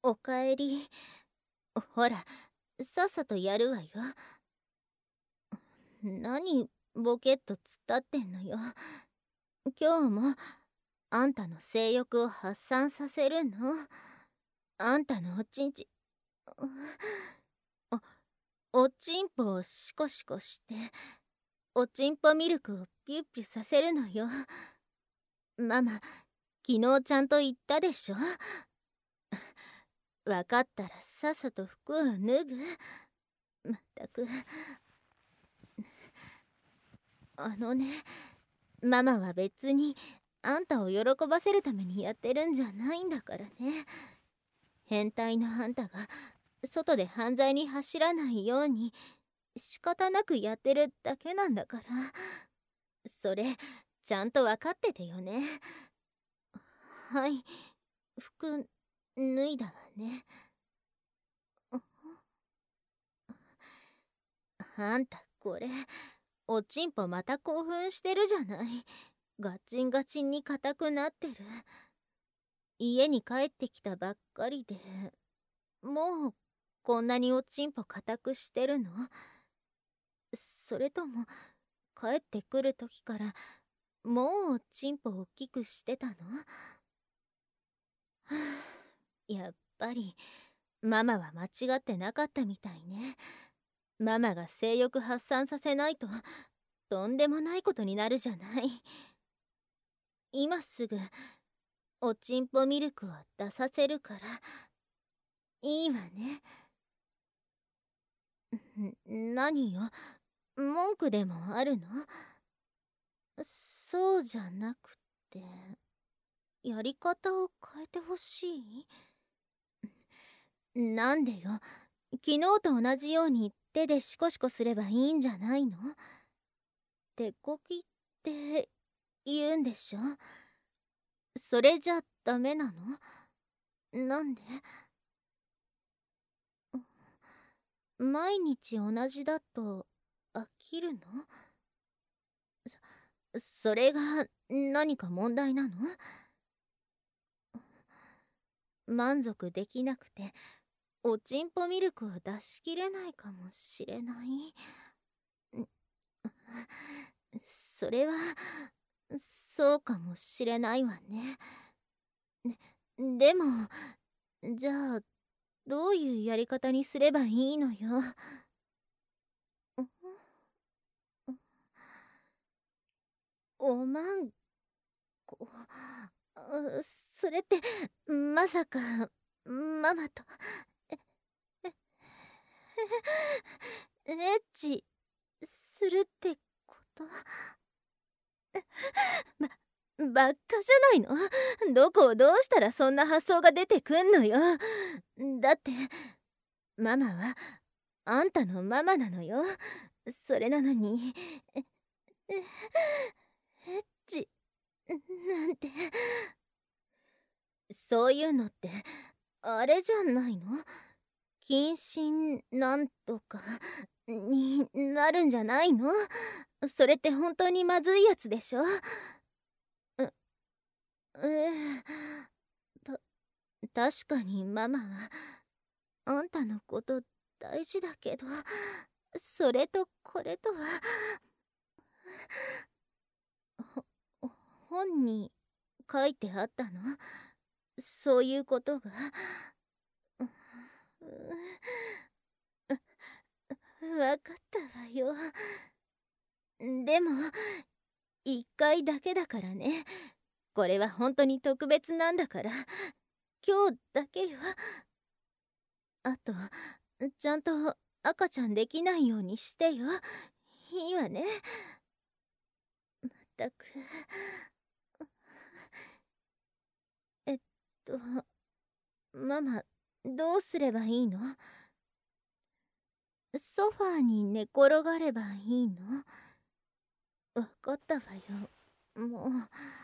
おかえり。ほら、さっさとやるわよ。何、ボケっと突っ立ってんのよ。今日も、あんたの性欲を発散させるの。あんたのおちんち、お、おちんぽをシコシコして、おちんぽミルクをピュッピュさせるのよ。ママ、昨日ちゃんと言ったでしょ。わかったらさっさと服を脱ぐ。まったく。ママは別にあんたを喜ばせるためにやってるんじゃないんだからね。変態のあんたが外で犯罪に走らないように仕方なくやってるだけなんだから。それちゃんと分かっててよね。はい、服脱いだわね。あんたこれおちんぽまた興奮してるじゃない。ガチンガチンに硬くなってる。家に帰ってきたばっかりでもうこんなにおちんぽ硬くしてるの？それとも帰ってくる時からもうおちんぽ大きくしてたの？はあ、やっぱりママは間違ってなかったみたいね。ママが性欲発散させないととんでもないことになるじゃない。今すぐおちんぽミルクを出させるからいいわね。何よ、文句でもあるの？そうじゃなくて、やり方を変えてほしい？なんでよ、昨日と同じように手でシコシコすればいいんじゃないの？手こきって言うんでしょ？それじゃダメなの？なんで？毎日同じだと飽きるの？それが何か問題なの？満足できなくておちんぽミルクを出しきれないかもしれない。それはそうかもしれないわね。でもじゃあどういうやり方にすればいいのよ。おまんこ、それってまさかママとえエッチするってこと？ばっかじゃないの？どこをどうしたらそんな発想が出てくんのよ。だってママはあんたのママなのよ。それなのにええエッチなんて。そういうのってあれじゃないの？謹慎なんとかになるんじゃないの？それって本当にまずいやつでしょ？ええ、た確かにママはあんたのこと大事だけど、それとこれとはほ本に書いてあったの？そういうことが。わかったわよ。でも一回だけだからね。これは本当に特別なんだから今日だけよ。あとちゃんと赤ちゃんできないようにしてよ。いいわね。ったく。えっとママ、どうすればいいの？ソファーに寝転がればいいの？わかったわよ。もう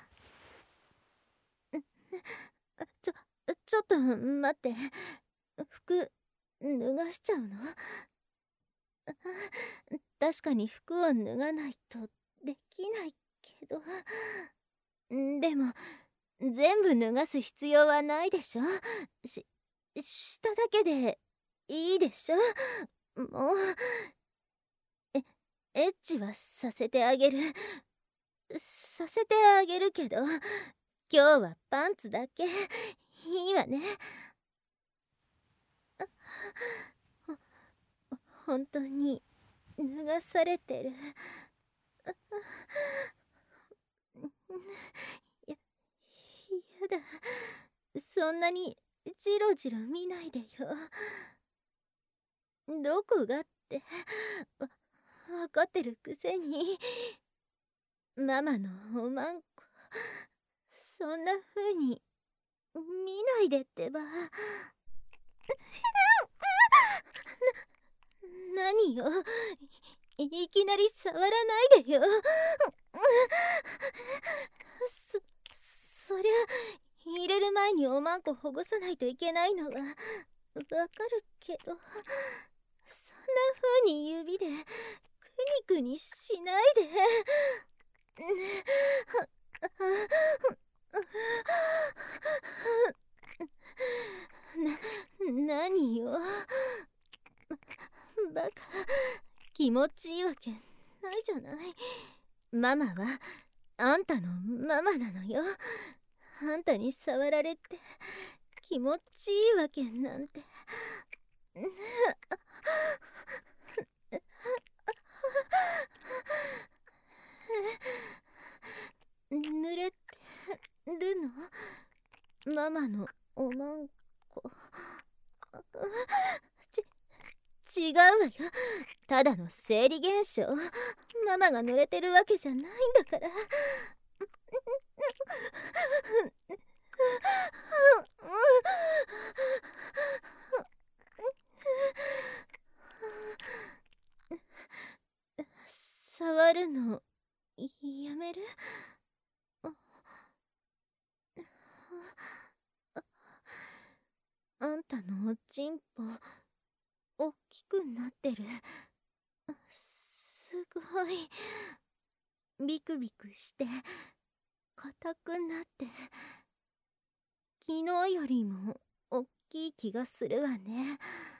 ちょちょっと待って。服脱がしちゃうの？確かに服を脱がないとできないけど。でも全部脱がす必要はないでしょ。 しただけでいいでしょ。もうエッチはさせてあげるけど、今日はパンツだけいいわね。本当に脱がされてる。やだ、そんなにジロジロ見ないでよ。どこがってわ分かってるくせに。ママのおまんこ、そんな風に見ないでってば。何よ、いきなり触らないでよ。そりゃ入れる前におまんこほぐさないといけないのはわかるけど、そんな風に指でくにくにしないで。何よ、バカ、気持ちいいわけないじゃない。ママはあんたのママなのよ。あんたに触られて気持ちいいわけなんて。濡れてるの？ママのおまんこ。違うわよ。ただの生理現象。ママが濡れてるわけじゃないんだから。触るのやめる？あんたのおちんぽ大きくなってる。すごいビクビクして硬くなって、昨日よりも大きい気がするわね。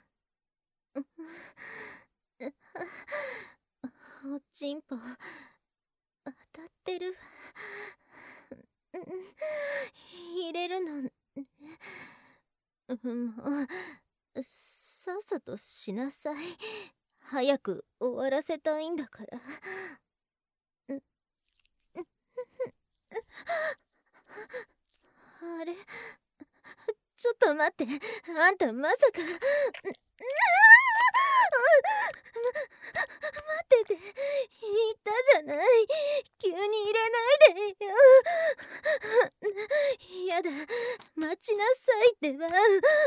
おちんぽ当たってるわ。入れるのね。もうさっさとしなさい。早く終わらせたいんだから。あれ、ちょっと待って、あんたまさか。待ってて言ったじゃない。急に入れないでよ。やだ、待ちなさいってば。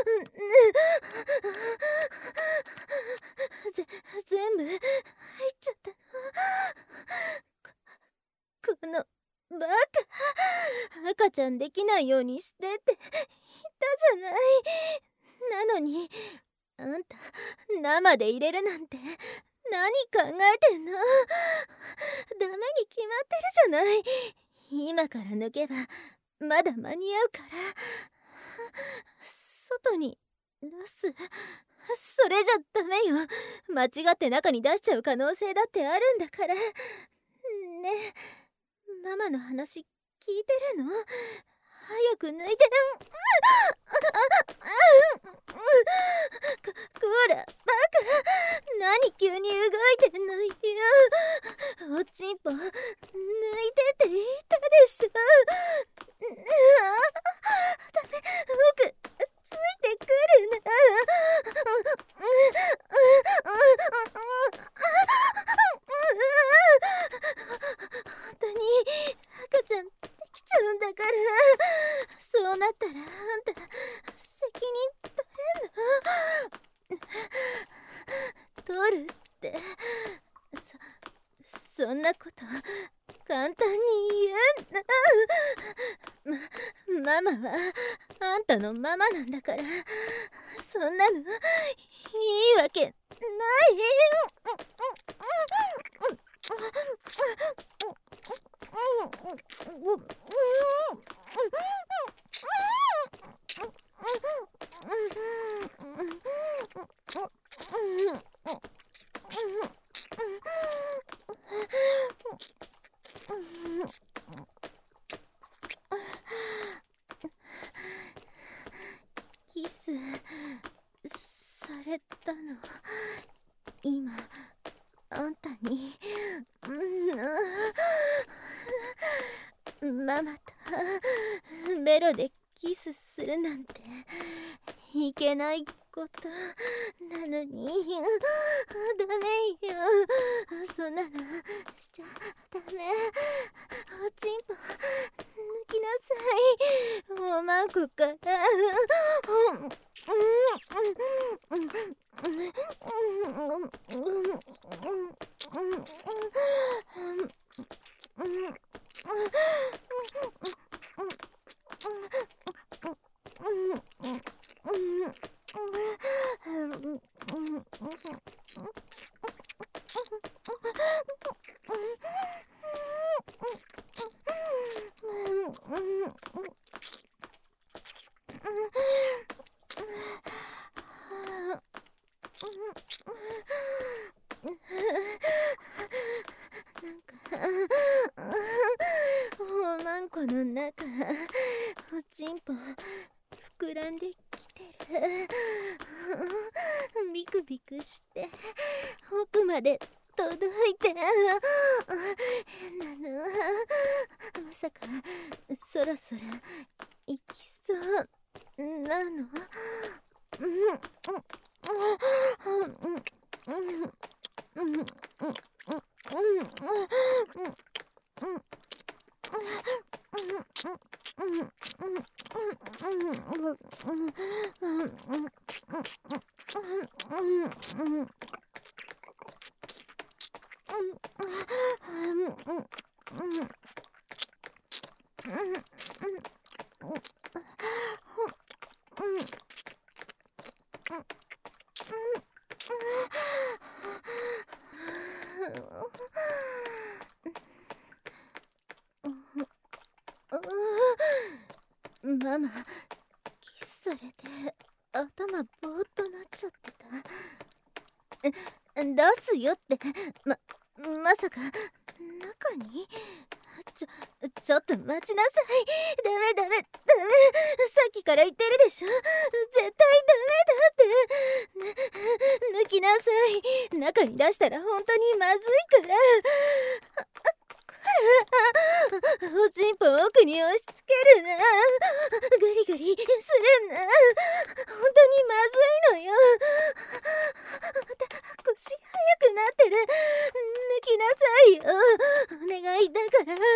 全部入っちゃったの。このバカ、赤ちゃんできないようにしてって言ったじゃない。なのにあんた生で入れるなんて何考えてんの？ダメに決まってるじゃない。今から抜けばまだ間に合うから。外に出す？それじゃダメよ。間違って中に出しちゃう可能性だってあるんだから。ねえ、ママの話聞いてるの？早く抜いて。こらバカ、何急に動いてんのよ。おちんぽ抜いてって言ったでしょ。ダメ、僕ついてくるな。本当に赤ちゃんできちゃうんだから。そうなったらあんた責任取るって。そんなこと簡単に言うな。ママはあんたのママなんだから、そんなのいいわけない。 キスされたの今あんたにママとベロでキスするなんていけないことなのにダメよ、そんなのしちゃダメ。おちんぽ抜きなさい、おまんこからおまんこの中おちんぽ膨らんできてる。ビクビクして奥まで届いて変なの。まさかそろそろ行きそうなの。ママキスされて頭ぼーっとなっちゃってた。出すよってまさか中にちょっと待ちなさい。ダメさっきから言ってるでしょ、絶対ダメだって。抜きなさい、中に出したら本当にまずいから。おちんぽ奥に押し付けるな、ガリガリするな、本当にまずいのよ。腰速くなってる、抜きなさいよ、お願いだから抜いてね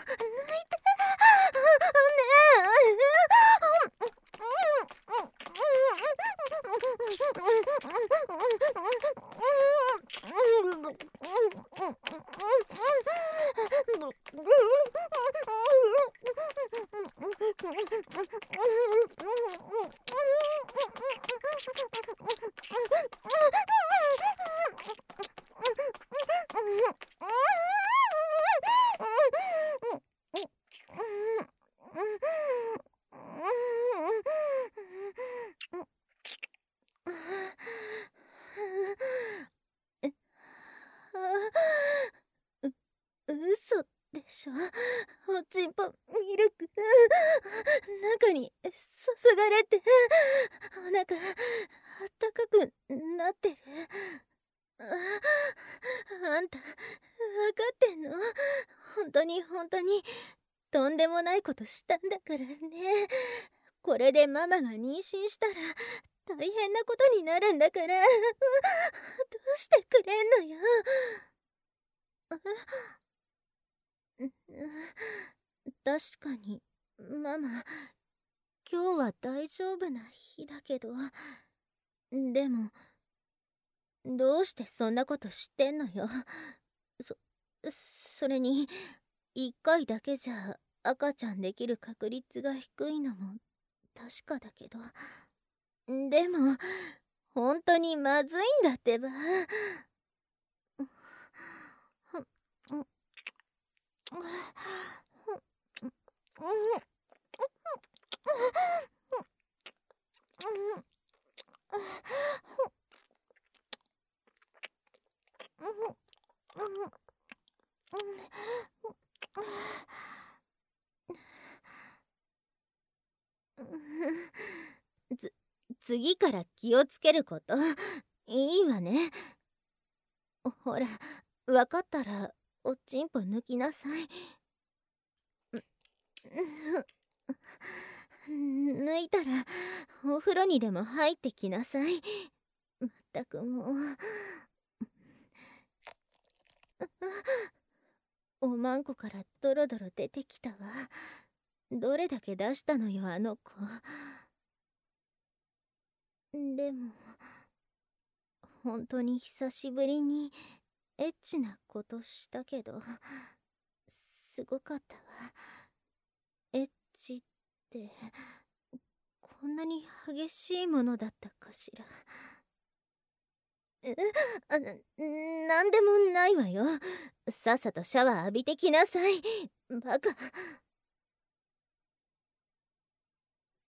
嘘でしょ、おちんぽミルク中に注がれてお腹あったかくなってる。あんた分かってんの？本当にとんでもないことしたんだからね。これでママが妊娠したら大変なことになるんだからどうしてくれんのよ。確かにママ今日は大丈夫な日だけど、でもどうしてそんなこと知ってんのよ。それに1回だけじゃ赤ちゃんできる確率が低いのも確かだけど、でも本当にまずいんだってば。 次から気をつけること。いいわね。ほら、わかったらおちんぽ抜きなさい。抜いたらお風呂にでも入ってきなさい。まったくもう。おまんこからドロドロ出てきたわ。どれだけ出したのよあの子。でも本当に久しぶりにエッチなことしたけど、すごかったわ。エッチってこんなに激しいものだったかしら。なんでもないわよ。さっさとシャワー浴びてきなさい。バカ。